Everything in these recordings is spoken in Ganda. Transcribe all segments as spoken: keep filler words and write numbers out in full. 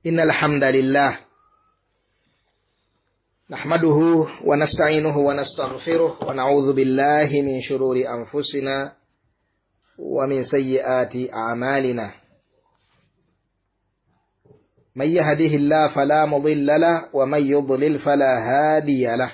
إن الحمد لله نحمده ونستعينه ونستغفره ونعوذ بالله من شرور أنفسنا ومن سيئات أعمالنا من يهده الله فلا مضل له ومن يضلل فلا هادي له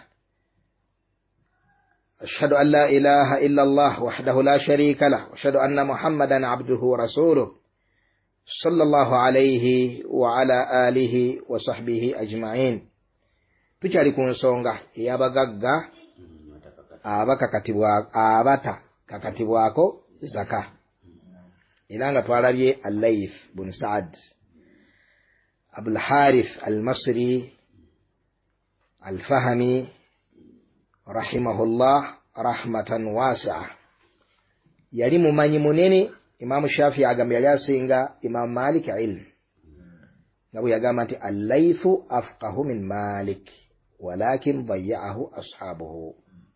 أشهد أن لا إله إلا الله وحده لا شريك له وأشهد أن محمدا عبده ورسوله صلى الله عليه وعلى آله وصحبه أجمعين. Tuchali ku nsonga ey'abagagga abakakatibwa abata kakatibwako zaka. Era nga twalabye Al-Layth bin Sa'd Abul Harith Al-Masri Al-Fahmi rahimahullah rahmatan wasi'a. Yali mumanyi munene. Imam Shafi'i agamba yali asinga Imam Malik ilm. Nabo yagamba nti Al-Laythu afqahu min Malik walakin dayya'ahu ashabuhu.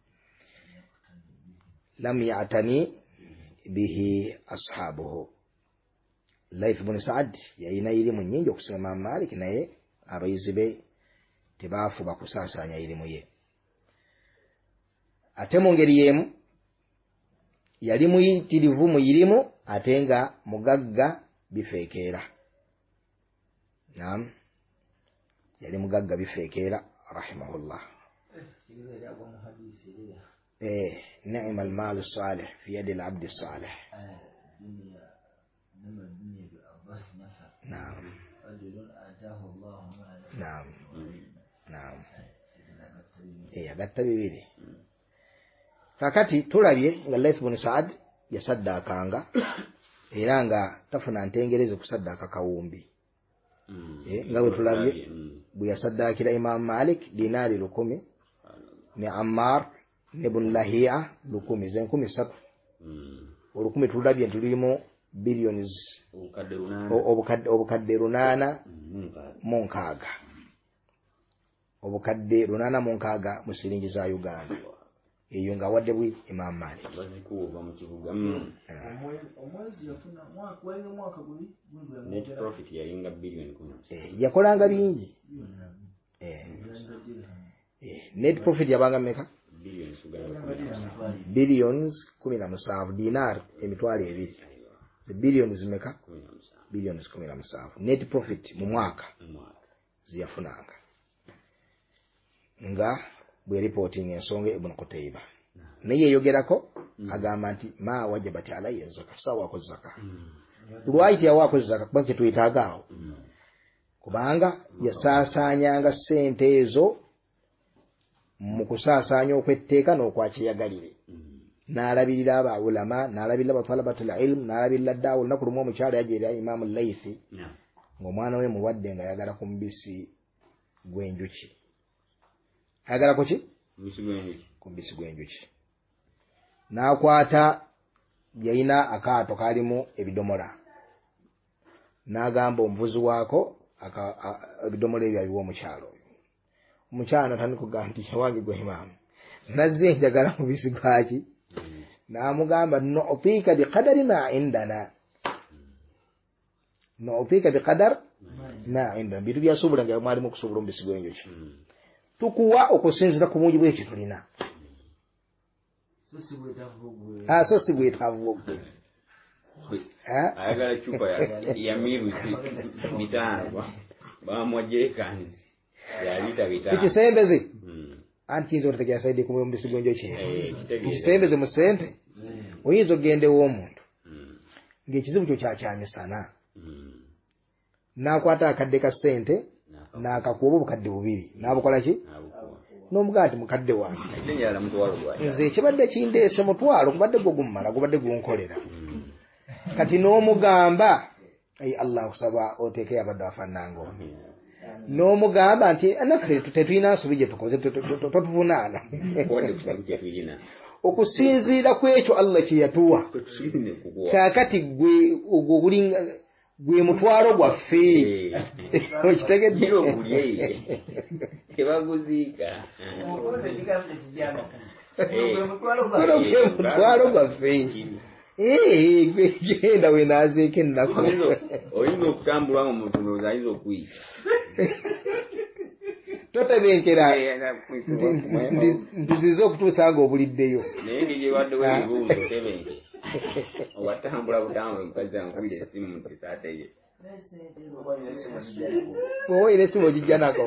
Lam ya'tani bihi ashabuhu. Layth bin Sa'd yalina ilimu nyingi okusinga Imam Malik naye abayizi be tebaafuba kusaasanya ilimu ye. Ate mu ngeri yemu yali muyitirivu mu ilimu ate nga mugagga bifeekeera. Naam, yali mugagga bifeekeera rahimahullah. Eh, ni'ma al-mal as-salih fi yadi al-'abd as-salih. Naam. Naam. Naam. Eh, agatta bibiri. Kakati tulabye nga Layth bin Sa'd yasaddakanga era nga tafuna ntengereze kusaddaka kawumbi. Mm. Eh, nga bwe tulabye mm. bwe yasaddakira Imam Malik dinari lukumi ne Ammar ne Ibn Lahiya lukumi ze nkumi ssatu. Mm. Olukumi tulabye tulimu billions obukadde runana obukadde obukadde runana mu nkaaga. Obukadde runana mu nkaaga mu siringi za Uganda. Eyo nga wadde bwi Imam Malik bazikuba mu kibuga. Omwezi yafuna mwaka wali mwaka guli net profit yalinga billion kumi. Eh, yakolanga bingi. Eh. Eh, net profit yabanga meka billions kugana billions kumi na musanvu dinar emitwalo ebiri. The billions meka billions kumi na musanvu net profit mu mwaka ziyafunanga. Nga bwe reporting ensonga Ibn Qutayba naye yogerako mm. agamba nti ma wajabati alayya zakka sawa ko zakka mm. Lwaiti awako zakka kubanga tuyitagaawo mm. kubanga yasaasanyanga ssente ezo mu kusaasanya okwetteeka n'okwakiyagalire mm. n'alabirira aba ulama n'alabirira batalabatul ilm n'alabirira ddawo olunaku lumu omukyala yajeera Imam Al-Layth yeah. ng'omwana we mulwadde nga yagala ku mubisi gw'enjuki. Agala kuki? Mbisi gwenjuki. Kumbisi gwenjuki. N'akwata yalina akaato kalimu ebidomola. N'agamba omuvuzi waako aka ebidomola ebyo abiwa omukyalo. Omukyalo natandika okugamba nti wange gwe Imam. Nazze njagala mubisi gwaki? Mm. N'amugamba nu'tika biqadari ma indana. Mm. Nu'tika biqadar mm. ma indana. Bitu byasubula nga mwali mu kusubula mubisi gwenjuki. Mm. Tukuwa okusinzira ku mungi bw'ekyo tulina. So si bwetavugwe. Ah, so si bwetavugwe. Ah, ayagala chupa ya ya miru mitano bamwaje kanzi. Ya lita bitano. Tukisembeze. Mm. Anti nzo tategya saidi ku mbisi gonjo ki. Eh, tukisembeze mu sente. Mm. Oyizo gende wo omuntu. Mm. Ngekizibu kyo kyakyamye sana. Mm. Nakwata akadde ka sente. N'akakuba obukadde bubiri n'abukola ki n'omugati mukadde wange njala mutwalo gwa nze kibadde kindeese mutwalo kubadde gwo gummala gubadde gunkolera kati n'omugamba ay Allah kusaba oteke abadde afanango n'omugamba nti anaffe tetulina nsobi gye tukoze totuvunaana okusinziira ku ekyo Allah kye yatuwa kaakati gwe ogwo gulinga gwe mutwalo gwaffe okitegedde ogulye tebaguzika mutwalo gwaffe eh genda we nazeeke nako oyinza okutambula mu muntu ndowooza ayinza okuyita totebenkera ntuziza okutuusanga obuliddeyo naye ngeri wadde webibuuzo tebenke owatambula butambula omukazi ankubira essimu mu tisaateye owoyira essimu ogijja nako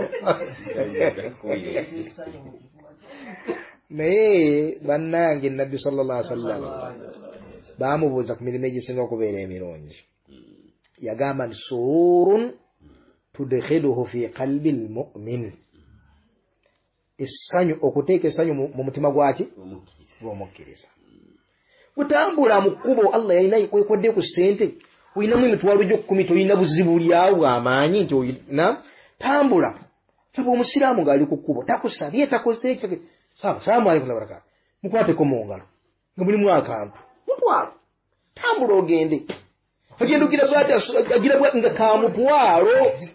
naye bannange nabbi sallallahu alaihi wasallam baamubuuza ku mirimu egisinga okubeera emirungi yagamba nti sururun tudkhiluhu fi qalbi almu'min essanyu okuteeka essanyu mu mutima gwaki gw'omukkiriza butambula mu kkubo Allah yalina kwekodde ku ssente oyinamu emitwalo gy'okkumi toyina buzibu lyawo bw'amaanyi nti oyina tambula taba omusiraamu ng'ali ku kkubo takusabye takoze salaamu alaykum wa barakatuh mukwateko mu ngalo nga mulimu akantu mutwalo tambula ogende agenda ogira bwati agira nga kamutwalo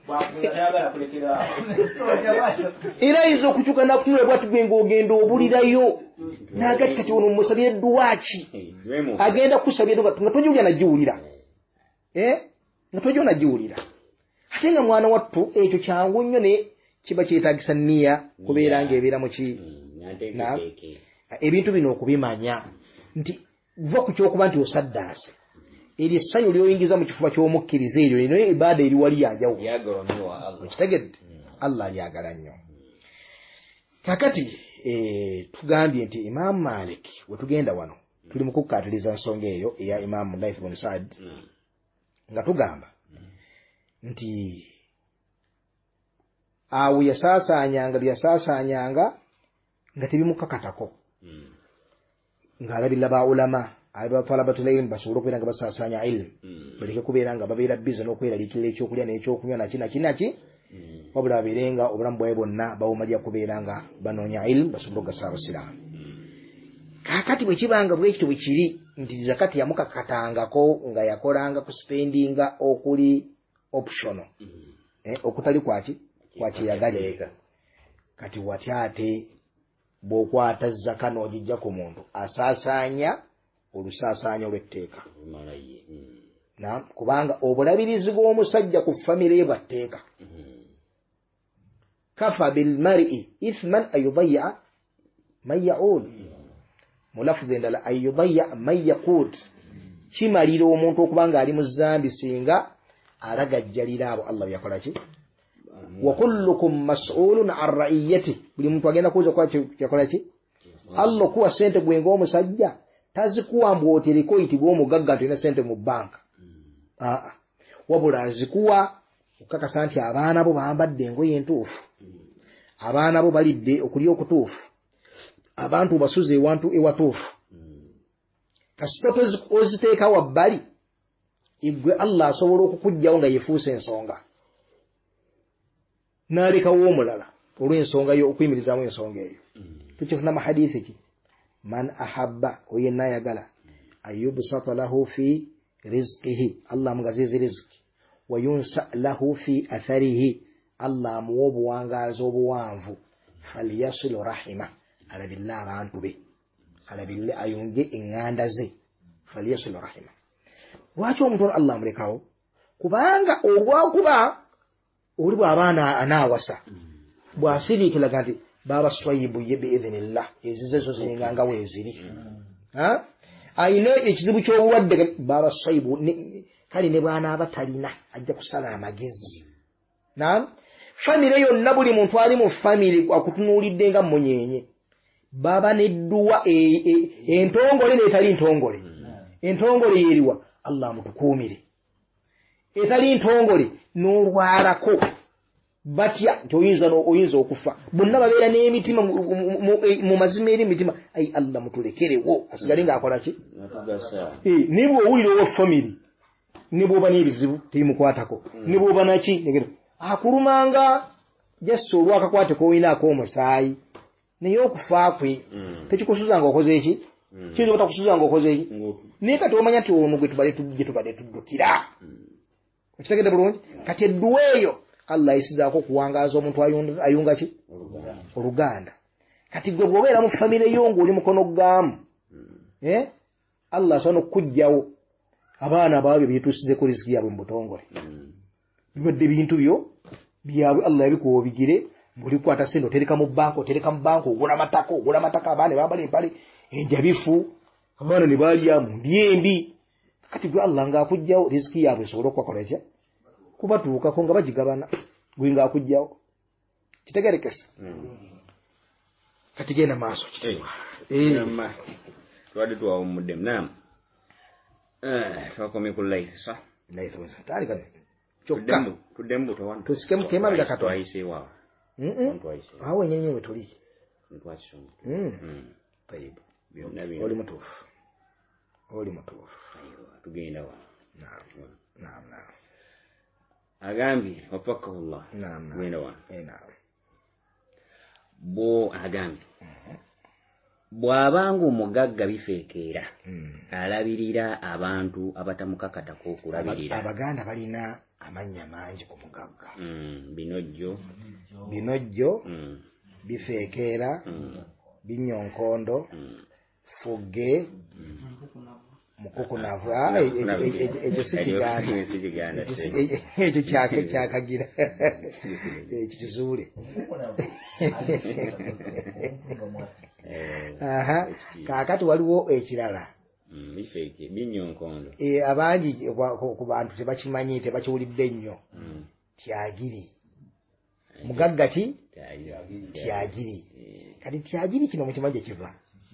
era izo okukyuka nakunula bwati gwe ng'ogenda obulirayo n'agati kati ono musabye dduwaaki agenda kusabye dduwaaki nga tojja nagiwulira nga tojja nagiwulira ate nga mwana wattu ekyo kyangu nnyo naye kiba kyetaagisa nniya kubeera ng'ebeera mu ki ebintu bino okubimanya nti va ku kyokuba nti osaddaase eryo essanyu lyoyingiza mu kifuba ky'omukkiriza eryo naye ibaada eri wali yanjawulo okitegedde Allah alyagala nnyo kakati tugambye nti Imam Malik we tugenda wano tuli mu kukkaatiriza nsonga eyo eya Imam Layth ibn Sa'd nga tugamba nti awo yasaasaanyanga byasaasaanyanga nga tebimukakatako ng'alabirira ba ulama abatwalabatul ilm basobole okubeera nga basaasaanya ilmu baleke kubeera nga babeera bize n'okweraliikirira ekyokulya n'ekyokunywa naki naki naki wabula babeerenga obulamu bwawe bwonna bawumalya kubeera nga banoonya ilmu basobole okugasa abasiraamu kaakati bwe kibanga bwekito bwe kiri nti zakati yamukakatangako nga yakolanga ku spendinga okuli optional okutali kwaki kwakiyagalika kati wati ate bw'okwata zaka n'ogijja ku muntu asaasaanya olusaasaanya olw'etteeka kubanga obulabirizi bw'omusajja ku famire ye bwatteeka kafa bilmar'i ithman an yudayya man ya'ud mulafuzi endala an yudayya man yaqut kimalira omuntu okuba nga ali mu zambi singa aragajjalira abo Allah byakola ki wa kullukum mas'ulun an ra'iyati buli muntu agenda kuuza kwa kyakola ki Allah kuwa sente gwe ng'omusajja tazikuwa mbwotereko itibwa omugagga tulina sente mu banka aa wabula azikuwa okakasa nti abaana bo bambadde engoye entuufu abaana bo balidde okulya okutuufu abantu basuze ewantu ewatuufu kasita oziteeka wabbali igwe Allah asobola okukugjawo nga yefuuse ensonga n'alekawo omulala olw'ensonga yo okuyimirizaamu ensonga eyo tukifuna mu hadithi ki man ahabba oyenna ayagala ayubsata lahu fi rizqihi Allah amugazize riziki wa yunsa lahu fi atharihi Allah amuwa obuwangaazi obuwanvu falyasilu rahima alabille abantu be alabille ayunge eŋŋanda ze falyasilu rahima lwaki omuntu ono Allah amulekawo kubanga olwakuba oli bw'abaana anaawasa bw'asiriikiraga nti baba swayibu ye biidhinillah ezize zo ziringanga weeziri ayina ekizibu ky'obulwadde baba swayibu kale ne bw'anaaba talina ajja kusala amagezi naam famire yonna buli muntu ali mu famire akutunuulidde nga munyenye baba nedduwa entongole n'etali ntongole entongole yeeriwa Allah mutukuumire etali ntongole n'olwalako batya nti oyinza oyinza okufa bonna babeera n'emitima mu mazima eri emitima ayi Allah mutulekerewo asigale ng'akola ki ne bw'owulira owa famire ne bw'oba n'ebizibu tebimukwatako ne bw'oba naki akulumanga jassa olwakakwate k'oyinaako omusaayi naye okufa kwe tekikusuuzanga okoze eki kiyinza obutakusuuzanga okoze eki naye kati omanya nti ono gwe tubadde tuddukira okitegedde bulungi kati edduwa eyo Allah ayisizaako okuwangaaza omuntu ayunga ki oluganda kati gwe bw'obeera mu famire yo ng'oli mukono gaamu Allah sono kujjawo abaana baabyo byetusize ku riziki yaabwe mu butongole bibadde bintu byo byabwe Allah yabikuwa bigire buli kwata sente otereka mu banko otereka mu banko ogula matako ogula mataka abaana bambale empale enjabifu abaana ne balya mu byembi kati gwe Allah ng'akujjawo riziki yaabwe esobole okubakola ekya kubatuukako nga bagigabana gwe ng'akujjawo kitegerekesa kati genda maaso kitewa eh twadi tuwawumuddemu naam eh twakomye ku life sa life wasa tali kati kyokka tuddemu tuwanu tusikemu kema biga kato twayiseewo mm awo nyenyewe tuli ntwakisoma mm tayib byonna bino oli mutuufu oli mutuufu tugenda wa naam naam naam agambye wafakahullah naam naam genda wa eh naam bo agambye bw'abanga omugagga bifeekeera alabirira abantu abatamukakatako okulabirira abaganda balina amanya mangi ku mugagga binojjo binojjo bifeekeera binyonkondo fugge mukukunavu ekyo si kiganda ekyo kyakagira ekyo kizuule aha kaakati waliwo ekirala bifeeke binyonkondo abangi ku bantu tebakimanyi tebakiwulidde nnyo tyagiri mugagga ti tyagiri kati tyagiri kino mukimanyi kiva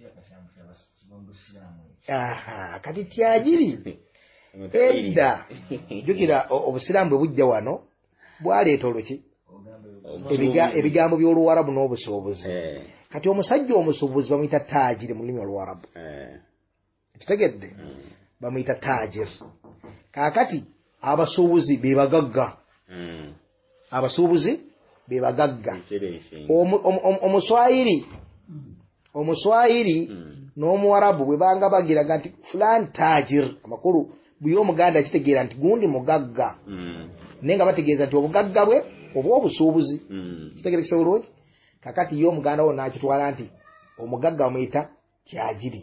aha kati tyagiri edda jukira obusiraamu bwe bujja wano bwaleeta oluki ebigambo by'oluwarabu n'obusuubuzi kati omusajja omusuubuzi bamuyita taajiri mu lulimi oluwarabu kitegedde bamuyita taajiri kaakati abasuubuzi be bagagga abasuubuzi be bagagga omuswayiri omuswayiri n'omuwarabu bwe banga bagiraga nti fulani taajir amakulu buli omuganda kitegeera nti gundi mugagga naye nga bategeeza nti obugagga bwe oba obusuubuzi kitegerekesa bulungi kakati ye omuganda wo nakitwala nti omugagga bamuyita tyagiri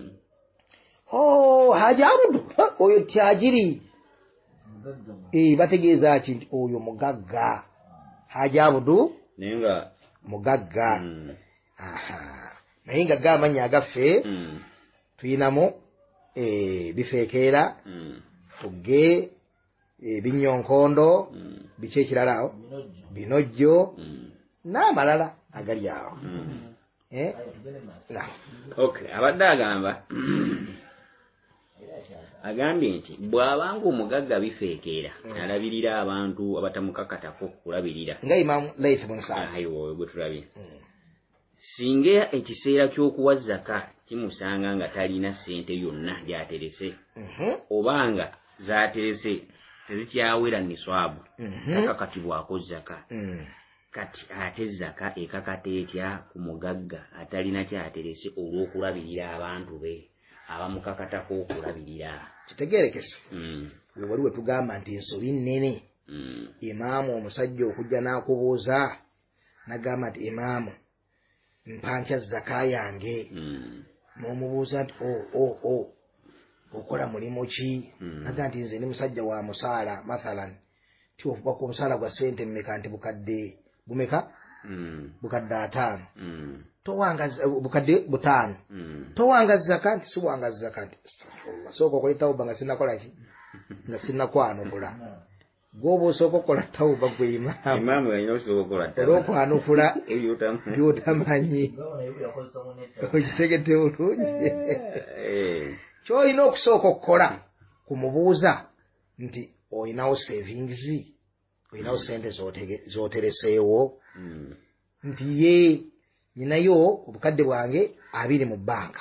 oh hajabudu oyo tyagiri eh bategeeza ki nti oyo mugagga hajabudu nenga mugagga aha naye nga gamanya agaffe tuyinamu bifeekeera fugge binyonkondo biki ekirala awo binojjo n'amalala agali awo okay abadde agamba agambye nti bw'abanga omugagga bifeekeera alabirira abantu abatamukakatako kulabirira nga imamu laifu munsaali ayiwo gwe tulabye singa ekiseera ky'okuwa zaka kimusanga nga talina ssente yonna gy'aterese obanga z'aterese tezikyawera niswabu takakatibwako zaka kati ate zaka ekakata etya ku mugagga atalina kyaterese olw'okulabirira abantu be abamukakatako okulabirira kitegeerekese we wali we tugamba nti ensobi nnene imaamu omusajja okujja n'akubuuza n'agamba nti imaamu mpanca zaka yange n'omubuuza nti o o o okola mulimu ki naga nti nze ndi musajja wa musaala mathalan ti ofuba ku musaala gwa ssente mmeka nti bukadde bumeka bukadde ataano towanga bukadde butaano towanga zaka nti siwanga zaka nti astaghfirullah soko okole tawuba nga sinnakola ki nga sinnakwanukula gwoba osooka okukola tawuba gwe imaamu imaamu yalina osooka okukola tawuba olw'okwanukula by'otamanyi okitegedde bulungi ky'olina okusooka okukola kumubuuza nti olinawo savings olinawo sente z'otereseewo nti ye nyinayo obukadde bwange abiri mu bbanka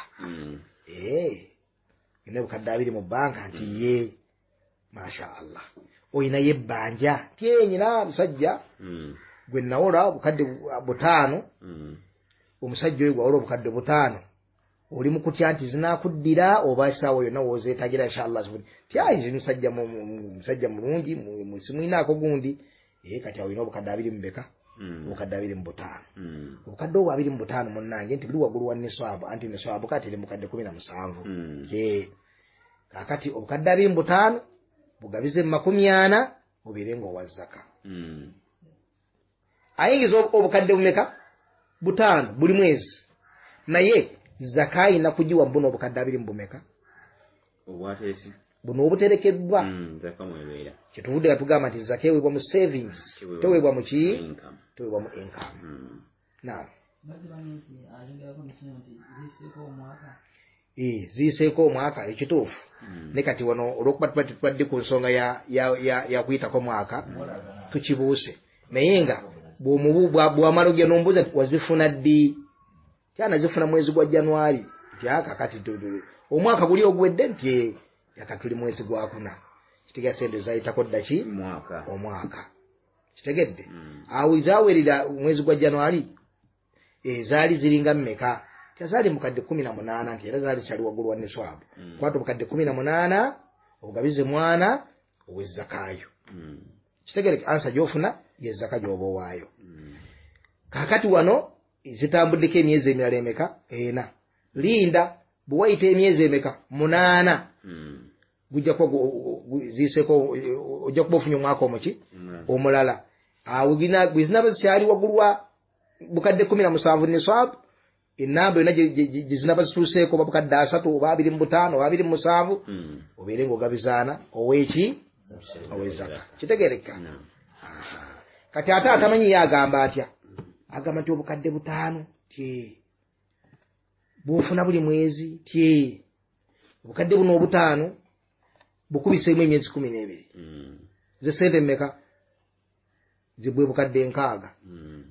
nyina obukadde abiri mu bbanka nti ye masha Allah olinayo ebbanja ti ye nyina musajja gwe nawola obukadde butaano omusajja oyo gwawola obukadde butaano oli mu kutya nti zinakuddira oba essaawa yonna woozeetagira inshallah ti ayi musajja musajja mulungi simwinaako gundi kati olina obukadde abiri mu beka obukadde abiri mu butaano obukadde obwo abiri mu butaano munnange nti buli waggulu wa niswabu anti niswabu kati eri mukadde kumi na musanvu kakati obukadde abiri mu butaano bugabize mu makumi ana obeere ng'owa zaka. Mm. Ayingiza obukadde bumeka butaano buli mwezi naye zaka ayina kugiwa buno obukadde abiri mu bumeka obwateesi buno obuterekeddwa. mm, zaka mwebera kyetuvudde nga tugamba nti zaka eweebwa mu savings teweebwa mu ki teweebwa mu income. mm. Naam. Eh, ziiseeko omwaka ekituufu. mm. Ne kati wano olw'okuba tuba tetubadde ku nsonga ya ya ya, ya kuyitako mwaka tukibuuse naye nga bw'omubu bw'amala ogya n'ombuuza nti wazifuna ddi kyana zifuna mwezi gwa January nti aka kati omwaka guli ogwedde nti yaka tuli mwezi gwa kuna kitegeeza sente zayitako ddaki mwaka omwaka kitegedde. mm. awo zawerera mwezi gwa January ezaali ziringa mmeka kyazaali mukadde kumi na munaana nti era zaali kyali waggulu wa niswabu. mm. kwata obukadde kumi na munaana obugabize mwana ow'ezzakaayo. mm. kitegereke ansa gy'ofuna yezzaka gy'oba owaayo. mm. kaakati wano zitambuddeko emyezi emirala emeka ena linda bwe wayita emyezi emeka munaana mm. gujja kuba ziiseeko ojja kuba ofunye omwaka omuki mm. omulala. awo bwe zinaba zikyali waggulu wa bukadde kumi na musanvu niswabu enamba yonna gye zinaba zituuseeko oba bukadde asatu oba abiri mu butaano oba abiri mu musanvu mm. obeere ng'ogabizaana ow'eki ow'ezzaka. kitegereka. no. kati ate atamanyi ye agamba atya agamba nti obukadde butaano tye bw'ofuna buli mwezi tye obukadde buno obutaano bukubiseemu emyezi kumi n'ebiri mm. ze sente mmeka zibwe bukadde nkaaga. mm.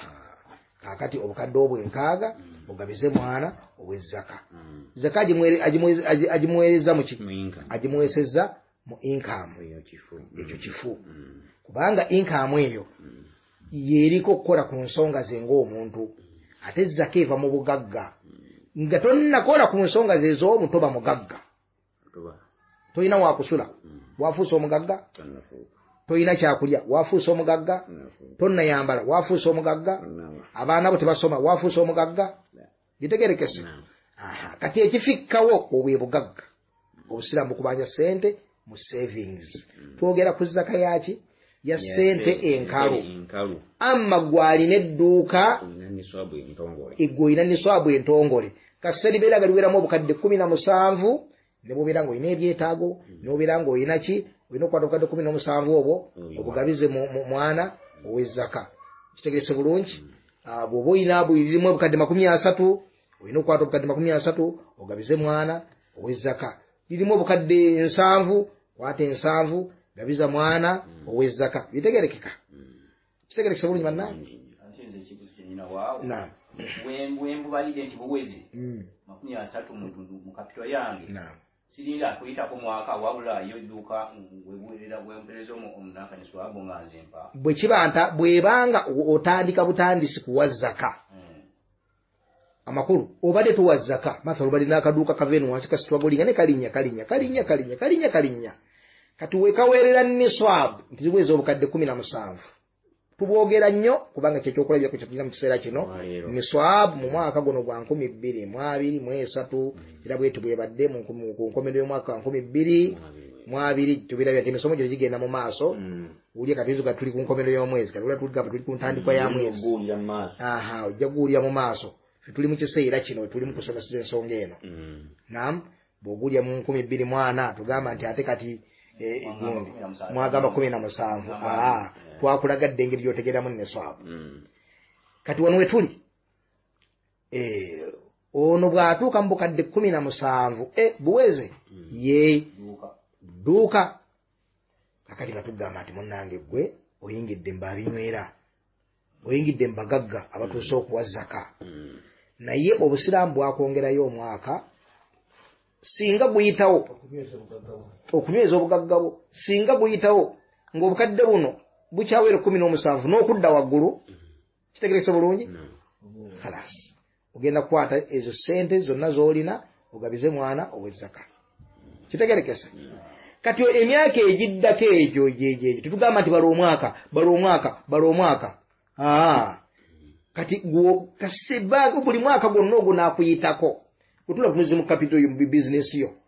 kaakati obukadde obwo enkaaga bugabize mwana ow'ezzaka. mm. zaka agimuweereza mu ki Income. agimuweesezza mu income Eyo kifu. ekyo kifu mm. kubanga income eyo mm. yeeriko okukola ku nsonga ze ng'omuntu ate zaka eva mu bugagga nga tonnakola ku nsonga ze ez'omu toba mugagga. Toba. Toyina waakusula mm. waafuusa omugagga. Tannafuuka. Toyina kyakulya waafuusa omugagga. Tannafuuka. tonnayambala waafuusa omugagga. Tannaba. abaana bo tebasoma waafuusa omugagga. bitegerekese. no. aha kati ekifikkawo obwe bugagga obusiraamu bukubanja sente mu savings. mm. twogera ku zaka yaki ya Yes, sente eh, enkalu. enkalu. amma gwalina edduuka Olina niswabu entongole. eggwe niswabu entongole kasita libeera nga liweramu obukadde kumi na musanvu ne bwobeera ng'olina ebyetaago ne bwobeera ng'olina ki olina okukwata obukadde kumi n'omusanvu obwo obugabize mu mwana ow'ezzaka. kitegerese bulungi. bw'oba olina lirimu obukadde makumi asatu olina okukwata obukadde makumi asatu ogabize mwana ow'ezzaka. lirimu obukadde ensanvu kwata ensanvu gabiza mwana ow'ezzaka. bitegerekeka. kitegerekese bulungi bannange. Antenze ekibuzo kyenina waawo. Naam. Bwe mbubalidde nti buwezi Mm. makumi asatu mu kapito yange. Naam. Sirinda kuyitako mwaka wabula yo edduuka webuwerera bwempereza omunanka niswabu nga nze mpa. bwe kibanta bwebanga otandika butandisi kuwa zaka Mm. amakulu obadde tuwa zaka mathalu balina akaduuka kavenu wansi kasitwagolinga ne kalinya kalinya kalinya kalinya kalinya kalinya kati wekaweerera niswabu nti ziweza obukadde kumi na musanvu tubwogera nnyo kubanga kyekyokulabirako kyatulina mu kiseera kino Walero. niswabu mu mwaka guno gwa nkumi bbiri mu abiri mu esatu era bwetu bwebadde mu nkomo- ku nkomerero y'omwaka wa nkumi bbiri mu abiri tubirabira nti emisomo gino gigenda mu maaso. mm. Uli katinzo ga tuli ku nkomerero y'omwezi kati tuli gaba tuli ku ntandikwa ya mwezi. Guulira mu maaso. aha ojja guulira mu maaso tuli mu kiseera kino tuli mu kusomesa ensonga eno. mm. naam bw'ogulya mu nkumi bbiri mu ana tugamba nti ate kati eh, Mwagamba gundi kumi na musanvu. mwagamba kumi na musanvu Mwagamba, aa twakulagadde engeri gy'otegeeramu neswabu. mm. kati wano we tuli eh, ono bw'atuuka mu bukadde kumi na musanvu eh, buweze ye Duuka. dduuka kakati katugamba nti munnange gwe oyingidde mbabinywera oyingidde mbagagga abatuuse okuwa zaka. mm. naye obusiraamu bwakwongerayo omwaka singa guyitawo okunyweza obugagga bwo singa guyitawo ng'obukadde buno bukyawera kumi n'omusanvu n'okudda waggulu. kitegerese bulungi. no. khalas ogenda kukwata ezo sente zonna z'olina ogabize mwana ow'ezzaka. kitegerekese. kati emyaka egiddako egyo gyegyo tetugamba nti bala omwaka bala omwaka bala omwaka aa kati gwo kasibanga buli mwaka gwonna ogwo naakuyitako otula kumizi mu kapito yo mu bizinesi yo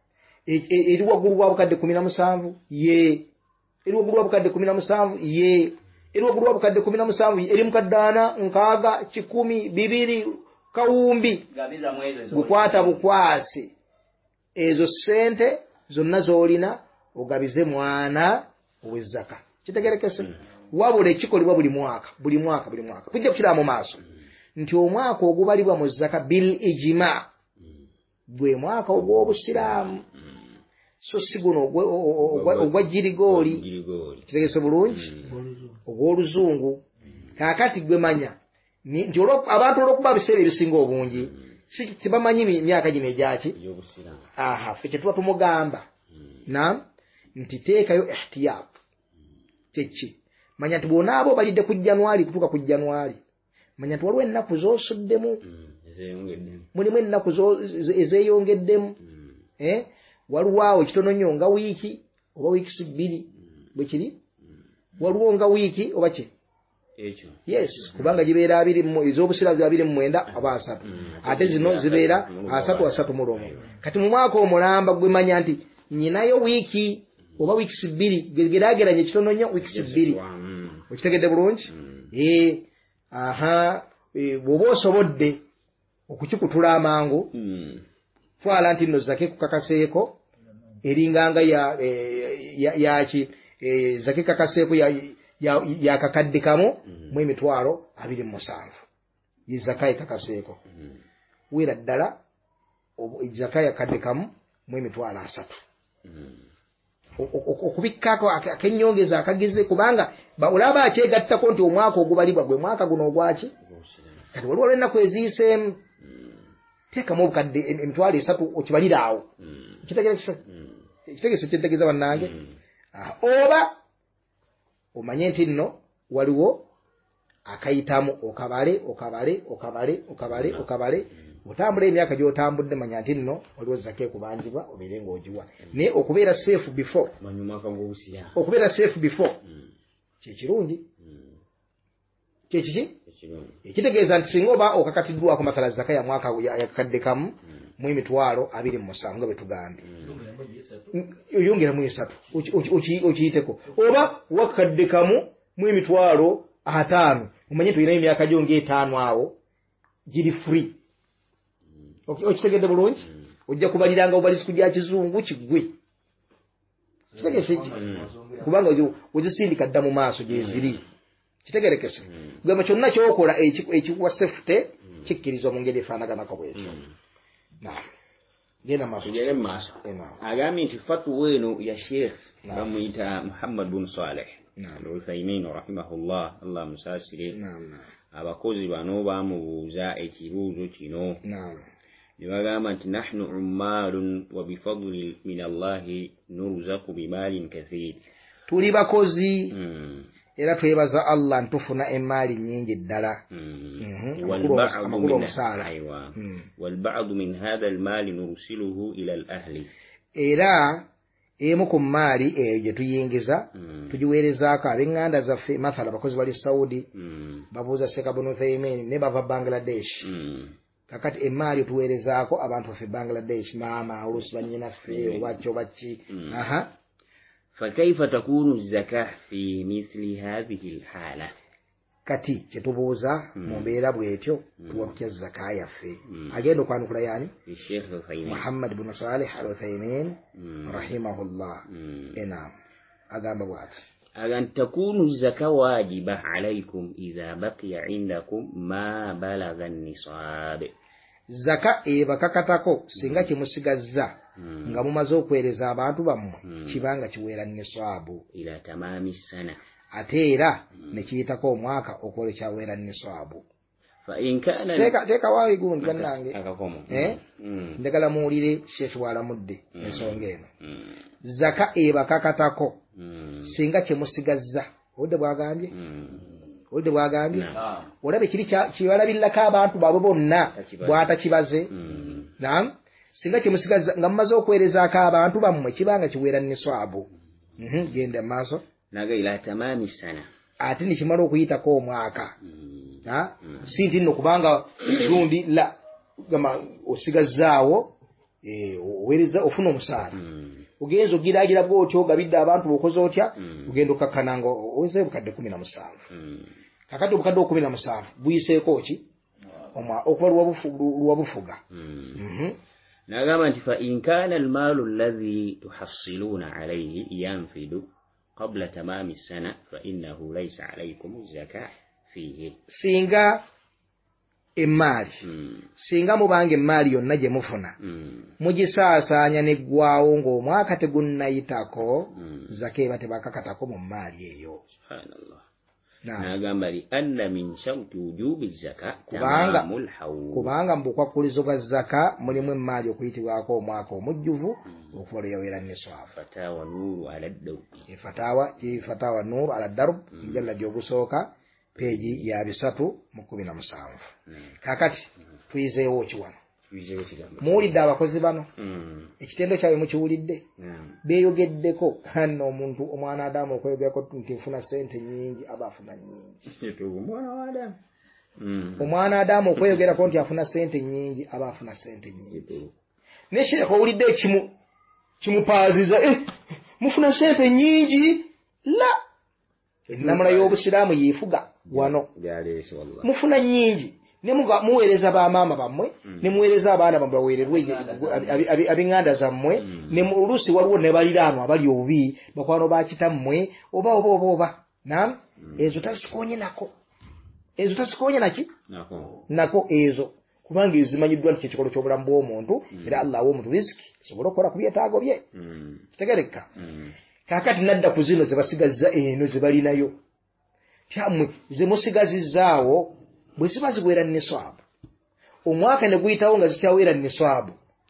eri waggulu wa bukadde kumi na musanvu ye eri waggulu wa bukadde kumi na musanvu ye eri waggulu wa bukadde kumi na musanvu eri mukadde ana nkaaga kikumi bibiri kawumbi bukwata bukwase ezo sente zonna z'olina ogabize mwana ow'ezzaka kitegerekese mm. wabula ekikolebwa buli mwaka buli mwaka buli mwaka tujja kukiraba mu maaso mm. nti omwaka ogubalibwa mu zzaka bil ijima mm. gwe mwaka ogw'obusiraamu mm. so si guno ogwa jirigooli kitegese bulungi mm. ogw'oluzungu mm. kaakati gwe manya nti abantu olw'okuba biseera ebisinga obungi mm. si tibamanyi myaka gino egyaki aha ffe kyetuba tumugamba mm. na nti teekayo ihtiyat kyeki manya nti bwona abo balidde ku Januari kutuuka ku Januari manya nti waliwo ennaku z'osuddemu mm. mulimu ennaku ezeeyongeddemu mm. eh? waliwo awo ekitono nnyo nga wiiki oba wiikisi bbiri mm. bwe kiri mm. waliwo nga wiiki oba ki ekyo yes kubanga gibeera abiri mu ez'obusira za abiri mu mwenda oba asatu ate zino zibeera asatu asatu mu lumu kati mu mwaka omulamba gwe manya nti nyinayo wiiki oba wiikisi bbiri geraageranya ekitono nnyo wiikisi bbiri okitegedde bulungi ee aha bw'oba osobodde okukikutula amangu twala nti nno zake kukakaseeko eringanga yaki zake kakaseeko yakakadde kamu mu emitwalo abiri mu musanvu yezaka ekakaseeko wera ddala zaka yakadde kamu mu emitwalo asatu okubikkako akenyongeza akageze kubanga olaba akyegattako nti omwaka ogubalibwa gwe mwaka guno ogwaki kati waliwo olw'ennaku eziyiseemu teekamu obukadde emitwalo esatu okibalire awo kitegese kyetegeeza bannange oba omanye nti nno waliwo akayitamu okabale okabale okabale okabale okabale otambula emyaka gy'otambudde manya nti nno waliwo zaka ekubanjibwa obeere ng'ogiwa naye okubeera safe before okubeera safe before kyekirungi kyekiki ekitegeeza nti singa oba okakatiddwako masala zaka ya mwaka yakakadde kamu mu emitwalo abiri mu musanvu nga bwe tugambye oyongeramu esatu okiyiteko oba wakadde kamu mu emitwalo ataano omanye nti olinayo emyaka gyo ng'etaano awo giri free okitegedde bulungi ojja kubaliranga bubalizi ku gya kizungu kiggwe kitegese ki kubanga ozisindika dda mu maaso gyeziri kitegerekese gwema kyonna kyokola ekikuwa sefute kikkirizwa mu ngeri efaanaganako bwekyo genda maaso tugere mu maaso agambye nti fatuwa eno ya sheekh bamuyita Muhammad bin Saleh al-Uthaymin rahimahullah Allah musaasire abakozi bano bamubuuza ekibuuzo kino ne bagamba nti nahnu ummalun wa bifadli min Allahi nurzaku bimalin kathir tuli bakozi era twebaza Allah ntufuna emaali nyingi ddala amakulu omusaala walba'du min hadha almali nursiluhu ila alahli era emu ku maali eyo gye tuyingiza tugiweerezaako ab'eŋŋanda zaffe mathala abakozi bali Saudi babuuza Sheikh Ibn Uthaymeen ne bava Bangladesh kakati emaali tuweerezaako abantu baffe Bangladesh maama oluusi bannyinaffe obaki obaki aha فكيف تكون الزكاة في مثل هذه الحالة kati kyetubuuza mu mbeera bwetyo tuwakya zaka yaffe agenda okwanukula yani Muhammad bin Salih al-Uthaymin rahimahullah enam agamba bwati أن تكون الزكاة واجبة عليكم إذا بقي عندكم ما بلغ النصاب zaka ebakakatako singa kimusigazza nga mumaze okwereza abantu bammwe kibanga kiweera niswabu ila tamami sana ate era ne kiyitako omwaka okwole kyaweera niswabu fa in kana teka teka wawi gundi bannange akakomo eh ndagala muwulire Sheikh walamudde ensonga eno zaka ebakakatako singa kimusigazza odde bwagambye odde bwagambye olabe kiri kibalabirako abantu baabwe bonna bw'atakibaze naam singa kimusigaza nga mumaze okwerezaako abantu bammwe kibanga kiweera niswabu genda maaso naga ila tamami sana ate nikimala okuyitako omwaka si nti nno kubanga lundi la gama osigazzaawo eh owereza ofuna omusaala ugenzo giragira bwotyo gabidde abantu bokoze otya ugendo kakananga oweze bukadde kumi na musanvu kakati bukadde kumi na musanvu buyiseeko ki omwa okuba luwabufuga mhm nagamba nti fa in kana almalu alladhi tuhassiluna alayhi yanfidu qabla tamami as-sana fa innahu laysa alaykum zakah fihi singa emali mm. singa mubange emali yonna gye mufuna mm. mugisaasanya neggwawo ng'omwaka tegunnayitako mm. zake bate bakakatako mu mali eyo subhanallah nagamba li anna min shawti wujubi zaka kubanga kubanga mbukwakulizo bwa zaka mulimu emali okuyitibwako omwaka omujjuvu mm. okuba yawera niswafu fatawa nuru ala darb fatawa ki fatawa nuru ala darb mm. jalla jogusooka peji ya bisatu mu kumi na musanvu mm. kakati mm. tuyizeewo kiwano tuyizeewo kigambo muwulidde abakozi bano mm. ekitendo kyabwe mukiwulidde mm. beeyogeddeko hano omuntu omwana Adamu okweyogerako nti nfuna sente nyingi aba afuna nyingi omwana wa Adamu mm. omwana Adamu okweyogerako nti afuna sente nyingi aba afuna sente nyingi ne Sheikh owulidde ekimu kimupaaziza eh mufuna sente nyingi la enamula y'obusiraamu yeefuga wano mufuna nyingi ne muweereza ba maama bammwe mm. ne muweereza abaana bammwe baweererwe abinganda zammwe mm. ne mu lusi waliwo ne baliraano abali obubi bakwano ba kitammwe oba oba oba oba naam mm. ezo tasikonye nako ezo tasikonye naki nako nako ezo kubanga ezimanyiddwa nti ekikolo ky'obulamu bw'omuntu mm. era Allah w'omuntu riziki sobola okukola ku byetaago bye mm. kitegereka mm. kakati nadda ku zino ze basigazza eno ze balinayo kyamwe ze musigazizaawo bwe ziba zigwera niswabu omwaka ne guyitawo nga zikyawera niswabu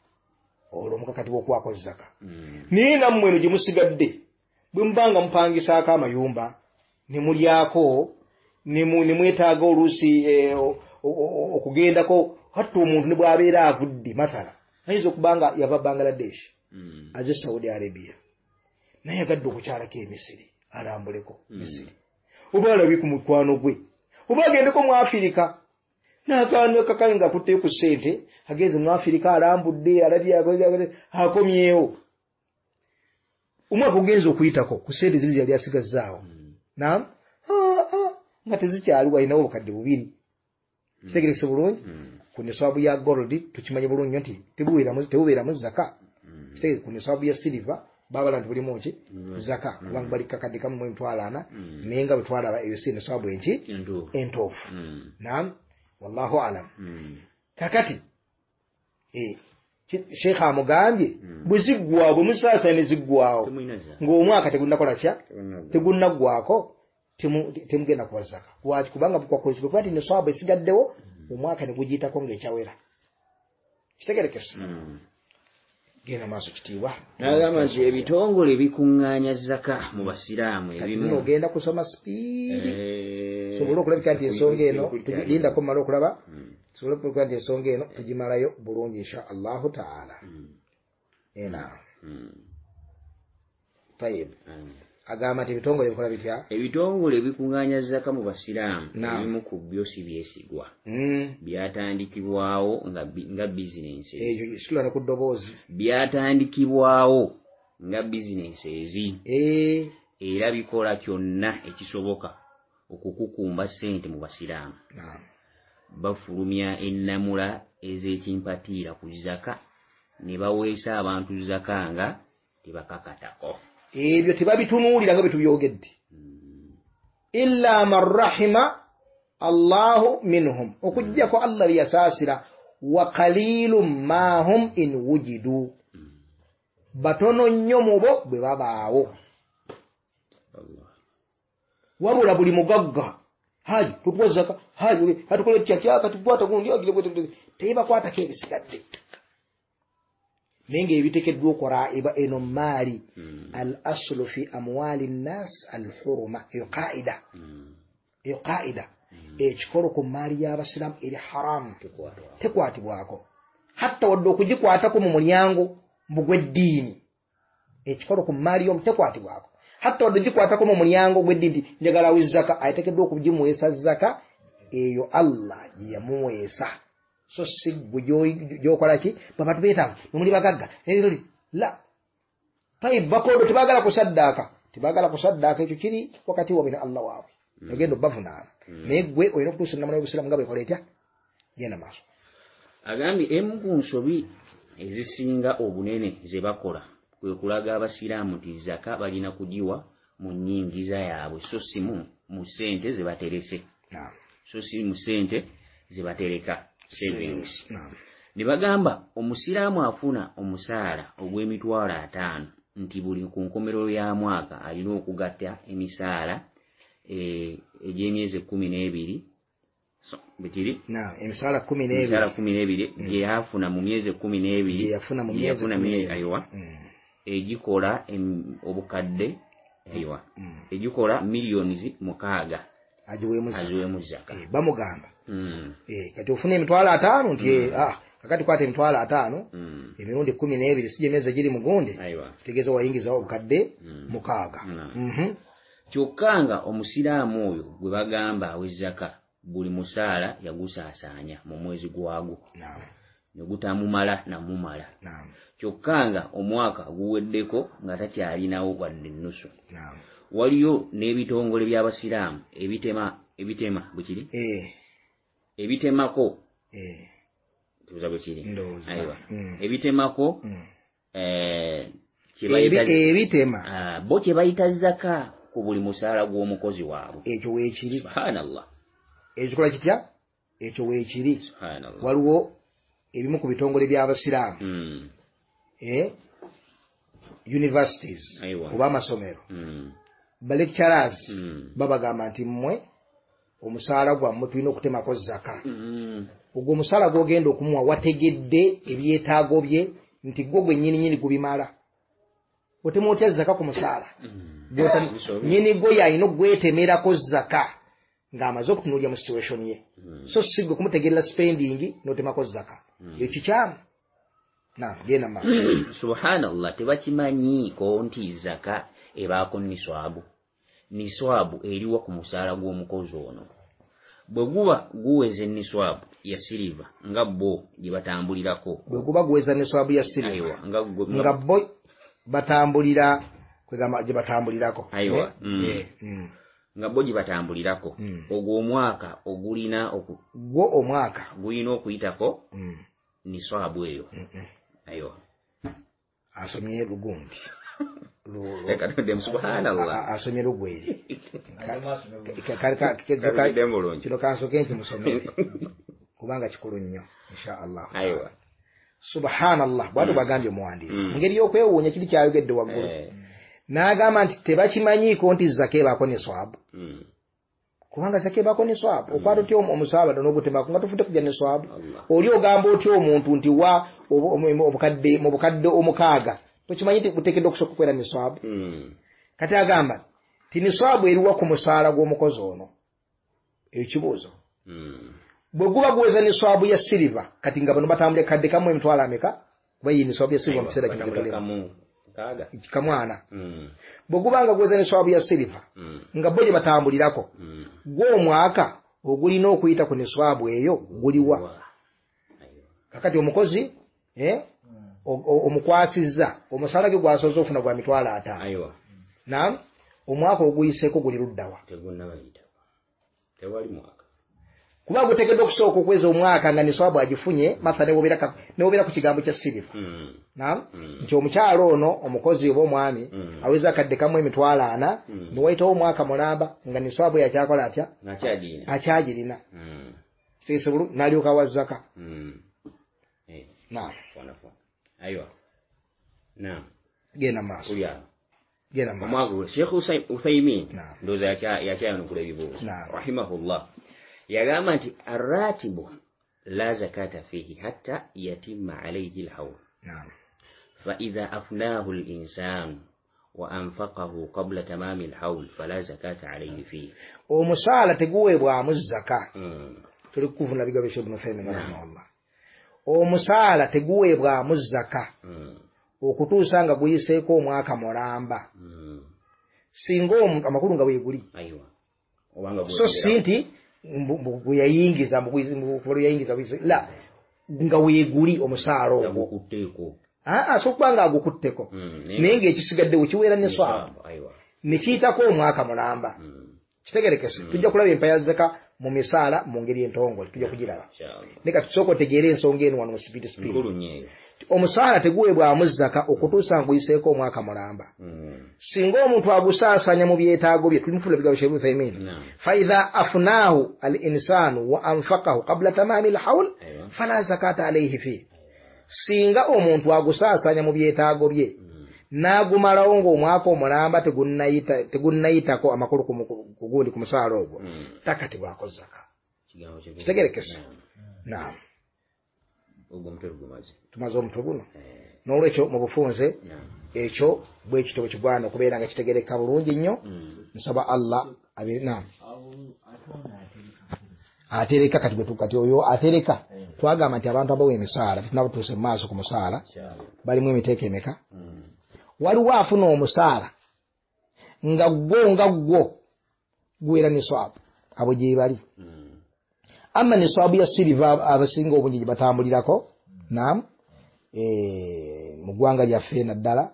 olwo mukakati w'okwako zaka mm. naye nammwe eno gye musigadde bwe mubanga mupangisaako amayumba ne mulyako ne mwetaaga oluusi eh, okugendako hatta omuntu ne bw'abeera avudde matala ayinza okubanga yava Bangladesh mm. aze Saudi Arabia naye agadde okukyalako e Misiri alambuleko mm. Misiri oba alabi ku mukwano gwe oba agendeko mu Afirika n'akaana kakali nga kutte ku ssente agenze mu Afirika alambudde alabye akomyewo omwaka ogenza okuyitako ku ssente ziri yali asigazzaawo mm. naam nga tezikyaliwo alinawo obukadde bubiri mm. kitegerekese bulungi mm. ku niswabu ya gold tukimanye bulungi nti tebubeeramu zaka mm. kitegerekese ku niswabu ya silver babala nti bulimu ki mm. zaka mm. kubanga bali kakadde kamu mu emitwalo ana mm. naye nga bwe twalaba eyo si niswabu enki entuufu mm. naam wallahu alam mm. kakati eh Sheikh amugambye mm. bwe ziggwawo bwe musaasane ziggwawo ng'omwaka tegunnakola kya tegunnaggwako temugenda kuwa zaka lwaki kubanga bukwakolezebwa kuba nti niswabu esigaddewo omwaka ne gugiyitako ng'ekyawera kitegerekese mm. genda maaso kitiibwa nagamba nti ebitongole bikuŋŋaanya zaka mu basiraamu ebimu ogenda kusoma sipiidi sobola okulabika nti ensonga eno lindako mumala okulaba sobola okulabika nti ensonga eno tugimalayo bulungi insha allahu taala ena tayib agamba nti ebitongole bikola bitya ebitongole bikuŋŋaanya zaka mu basiraamu ebimu ku byo si byesigwa byatandikibwawo nga bizinensi eyo situla ne ku ddoboozi byatandikibwawo nga bizinensi ezi era bikola kyonna ekisoboka okukukumba ssente mu basiraamu bafulumya ennamula ez'ekimpatiira ku zaka ne baweesa abantu zaka nga tebakakatako ebyo tebabitunuulira nga bwe tubyogedde illa man rahima allahu minhum okuggyako Allah bye yasaasira wa qalilum ma hum in wujidu batono nnyo mu bo bwe babaawo wabula buli mugagga haji tutuwa zaka haji hatukole kyakyaka tukwata gundi agire tebakwatako ebisigadde nenge ebitekeddwa okuraiba eno maali al aslu fi amwali nnas al huruma eyo qaida eyo qaida ekikolo ku maali y'abasiraamu eri haramu tekwatibwako hatta wadde okugikwatako mu mulyango gw'eddiini ekikolo ku maali y'omu tekwatibwako hatta wadde gikwatako mu mulyango gw'eddiini nti njagalawo zaka ateekeddwa okugimuweesa zaka eyo Allah gye yamuweesa so si gyokola ki baba tubetanga nomuli bagagga eroli la tayi bakodo tibagala kusaddaka tibagala kusaddaka ekyo kiri wakati wa bina Allah wawe yagendo bavunana naye gwe oyina okutuusa namuna y'obusiraamu nga bwekola etya genda maaso. Agambye emu ku nsobi ezisinga obunene ze bakola kwe kulaga abasiraamu nti zaka balina kugiwa mu nnyingiza yaabwe so si mu mu ssente ze baterese so si mu ssente ze batereka savings. Ne bagamba omusiraamu afuna omusaala ogw'emitwalo ataano nti buli ku nkomerero ya mwaka alina okugatta emisaala egy'emyezi ekkumi n'ebiri bitiri na emisaala kkumi n'ebiri emisaala kkumi n'ebiri gye yafuna mu myezi ekkumi n'ebiri yafuna mu myezi kkumi ayiwa egikola obukadde ayiwa egikola miliyoni mukaaga ajiweemu zaka bamugamba kati ofuna emitwalo ataano nti kakati kwata emitwalo ataano emirundi kkumi n'ebiri si gyemyezi giri mugunde kitegeeza wayingizawo obukadde mukaaga. Kyokka nga omusiraamu oyo gwe bagamba aw'ezzaka buli musaala yagusaasaanya mu mwezi gwago ne gutamumala namumala kyokka nga omwaka guweddeko nga takyalinawo wadde ennusu. Waliyo n'ebitongole by'abasiraamu ebitema ebitema bwekiri ebitemako tuza bwekiri ayiwa ebitemako ebitema bo kye bayita zaka ku buli musaala gw'omukozi waabwe. Ekyo weekiri subhanallah ekikola kitya ekyo weekiri. Waliwo ebimu ku bitongole by'abasiraamu universities oba amasomero ba lecturers babagamba nti mmwe omusaala gwammwe tulina okutemako zaka. Ogwo omusaala gw'ogenda okumuwa wategedde ebyetaago bye nti gwo gwe nnyini nnyini gubimala. Otema otya zaka ku musaala nnyini gwo yalina ogwetemerako zaka ng'amaze okutunuulira mu situation ye so si gwe kumutegerera spending n'otemako zaka ekyo kikyamu. Genda maaso. Subhanallah tebakimanyiiko nti zaka ebaako niswabu niswabu eriwa ku musaala gw'omukozi ono bwe guba guweze niswabu ya siliva nga bo gye batambulirako bwe guba guweza niswabu ya siliva nga bo batambulira kwegamba gye batambulirako nga bo gye batambulirako ogwo omwaka ogulina gwo omwaka gulina okuyitako niswabu eyo ayiwa asomye lugundi subhanallah asomye lugweri kino kansoke nti musomere kubanga kikulu nnyo insha Allah. Ayiwa subhanallah bwatu bagambye omuwandiisi mu ngeri y'okwewuunya kiri kyayogedde waggulu n'agamba nti tebakimanyiiko nti zaka ebaako ne swabu kubanga zaka ebaako ne swabu okwata otya omusaala n'ogutemako nga tofudde kujja ne swabu oli ogamba otya omuntu nti wa obukadde mu bukadde omukaaga tokimanyi nti buteekeddwa okusooka okukwera ne swabu. Kati agamba ti ne swabu eriwa ku musaala gw'omukozi ono ekibuuzo bwe guba guweza ne swabu ya siliva kati nga bano batambula kadde kamu emitwalo ameka kuba yini swabu ya siliva mu kiseera kino gyetulemu kamwana bwe gubanga guweza ne swabu ya siliva nga bo gye batambulirako gw'omwaka ogulina okuyita ku ne swabu eyo guliwa. Kakati omukozi omukwasizza omusaala gwe gwasoze ofuna gwa mitwalo ataano naam omwaka oguyiseeko guli luddawa kuba guteekeddwa okusooka okweza omwaka nga ne swabu agifunye matha newobera ku kigambo kya siliva naam nti omukyalo ono omukozi oba omwami aweza akadde kamu emitwalo ana niwayitawo omwaka mulamba nga ne swabu yakyakola atya akyagirina kitegeese bulu n'alyoka wa zaka. naam ayiwa naam genda maaso genda maaso. Omwago Sheikh Uthaymin ndoza yakyanukula ebibuuzo rahimahullah yagamba nti arratibu la zakata fihi hatta yatimma alayhi alhawl fa idha afnahu alinsanu wa anfaqahu qabla tamami alhawl fala zakata alayhi fihi. Omusaala teguweebwamu zaka tuli kuvuna bigambo bya Ibn Uthaymin rahimahullah. Omusaala teguweebwamu zaka okutuusa nga guyiseeko omwaka mulamba singa amakulu nga weeguli so si nti bwe yayingiza yayingiza la nga weeguli omusaala ogwo aa sokuba nga agukutteko naye ng'ekisigadde wekiweera ne swaba ne kiyitako omwaka mulamba kitegerekese tujja kulaba empaya zaka mu misaala mu ngeri entongole tujja kugiraba ne kati tusooka otegeera ensonga eno wano mu sipiti sipiti omusaala teguweebwamu zaka okutuusa nguyiseeko omwaka mulamba singa omuntu agusaasanya mu byetaago bye tulimufula bigabo Sheikh Uthaymin fa idha afnaahu al insanu wa anfaqahu qabla tamami al hawl fala zakata alayhi fi singa omuntu agusaasanya mu byetaago bye n'agumalawo ng'omwaka omulamba tegunnayita tegunnayitako amakulu ku gundi ku musaala ogwo takatibwako zaka kitegerekese naam tumaze omutwe guno n'olwekyo mu bufunze ekyo bwe kitabo kigwana okubeera nga kitegereka bulungi nnyo nsaba Allah abirina atereka kati bwe tukati oyo atereka twagamba nti abantu abawe emisaala tunabatuuse mu maaso ku musaala balimu emiteeko emeka waliwo afuna omusaala nga gwo nga gwo gwera ne swabu abo gye bali amma ne swabu ya siliva abasinga obungi gye batambulirako naam mu ggwanga lyaffe naddala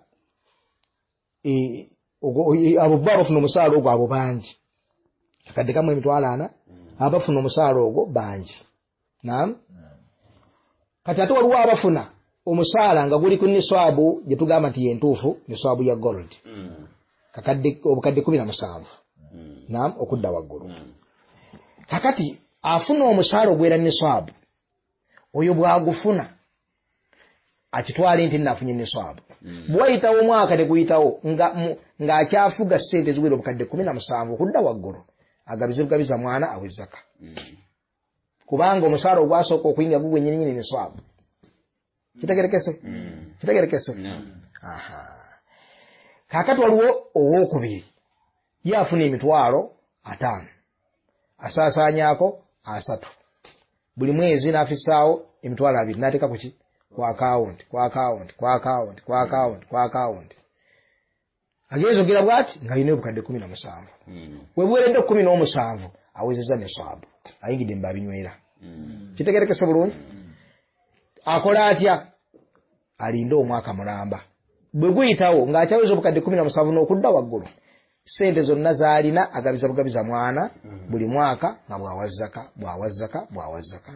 abo bo abafuna omusaala ogwo abo bangi kakadde kamu emitwalo ana abafuna omusaala ogwo bangi naam kati ate waliwo abafuna omusaala nga guli ku niswabu gye tugamba nti yentuufu niswabu ya gold kakadde obukadde kumi na musanvu naam okudda waggulu kakati afuna omusaala ogwera niswabu oyo bwagufuna akitwale nti nafunye niswabu bwayitawo omwaka teguyitawo ng'akyafuga ssente ziwera obukadde kumi na musanvu okudda waggulu agabize bugabiza mwana awe zaka kubanga omusaala ogwasooka okuyinga gugwe nnyininyini niswabu kitegerekese kitegerekese aha kakati waliwo owookubiri ye afuna emitwalo ataano asaasaanyako asatu buli mwezi n'afisaawo emitwalo abiri n'ateeka ku ki ku akawunti ku akawunti ku akawunti ku akawunti ku akawunti agezogera bw'ati ng'alina obukadde kumi na musanvu we buweredde kumi n'omusanvu awezezza ne swabu ayingidde mu babinywera kitegerekese bulungi akola atya alinde omwaka mulamba bwe guyitawo ng'akyaweza obukadde kumi na musanvu n'okudda waggulu sente zonna zaalina agabiza bugabiza mwana buli mwaka nga bw'awazzaka bw'awazzaka bw'awazzaka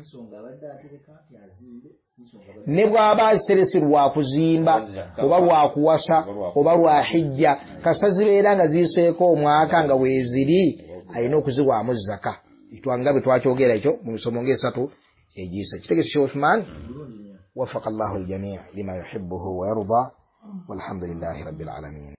ne bw'aba aseresi lwa kuzimba oba lwa kuwasa oba lwa hijja kasa zibeera nga ziiseeko omwaka nga weeziri alina okuziwaamu zaka itwanga bwe twakyogera ekyo mu misomo ng'esatu egiise kitegese Sheikh Uthman وفق الله الجميع لما يحبه ويرضى والحمد لله رب العالمين.